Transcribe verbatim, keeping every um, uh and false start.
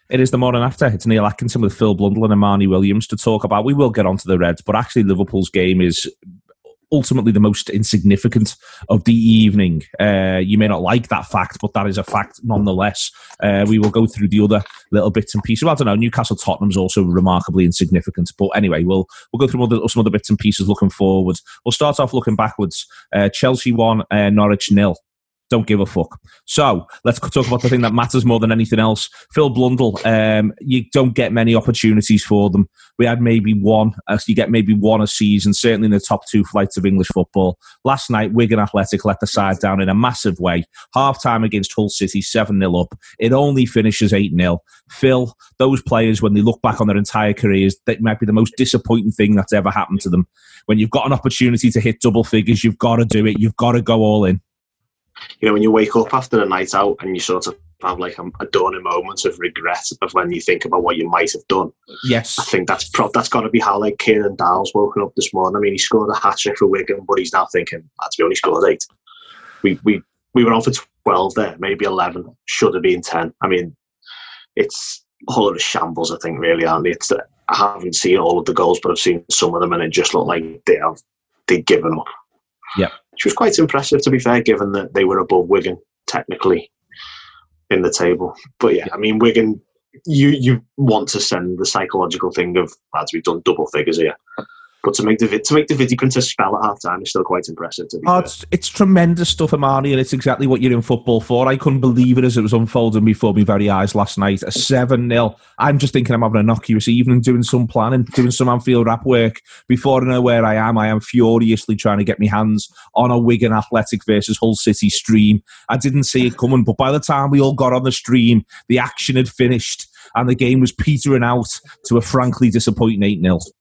It is the morning after. It's Neil Atkinson with Phil Blundell and Imani Williams to talk about. We will get onto the Reds, but actually Liverpool's game is ultimately the most insignificant of the evening. Uh, you may not like that fact, but that is a fact nonetheless. Uh, we will go through the other little bits and pieces. Well, I don't know, Newcastle Tottenham's also remarkably insignificant. But anyway, we'll we'll go through other, some other bits and pieces looking forwards. We'll start off looking backwards. Uh, Chelsea won, uh, Norwich nil. Don't give a fuck. So let's talk about the thing that matters more than anything else. Phil Blundell, um, you don't get many opportunities for them. We had maybe one. Uh, you get maybe one a season, certainly in the top two flights of English football. Last night, Wigan Athletic let the side down in a massive way. Half-time against Hull City, seven nil up. It only finishes eight nil. Phil, those players, when they look back on their entire careers, that might be the most disappointing thing that's ever happened to them. When you've got an opportunity to hit double figures, you've got to do it. You've got to go all in. You know, when you wake up after a night out and you sort of have like a, a dawning moment of regret of when you think about what you might have done. Yes. I think that's pro- that's got to be how like Kieran Dowell's woken up this morning. I mean, he scored a hat-trick for Wigan, but he's now thinking, that's we only scored eight. We we we were on for twelve there, maybe eleven, should have been ten. I mean, it's a whole lot of shambles, I think, really, aren't they? It's, I haven't seen all of the goals, but I've seen some of them, and it just looked like they have they've given up. Yeah. Which was quite impressive, to be fair, given that they were above Wigan, technically, in the table. But yeah, I mean, Wigan, you you want to send the psychological thing of, lads, we've done double figures here. But to make the to make the Vidi Princess spell at half time is still quite impressive. To be oh, fair. It's, it's tremendous stuff, Imani, and it's exactly what you're in football for. I couldn't believe it as it was unfolding before my very eyes last night. A seven nil. I'm just thinking I'm having an innocuous evening, doing some planning, doing some Anfield rap work. Before I know where I am, I am furiously trying to get my hands on a Wigan Athletic versus Hull City stream. I didn't see it coming, but by the time we all got on the stream, the action had finished and the game was petering out to a frankly disappointing eight nil.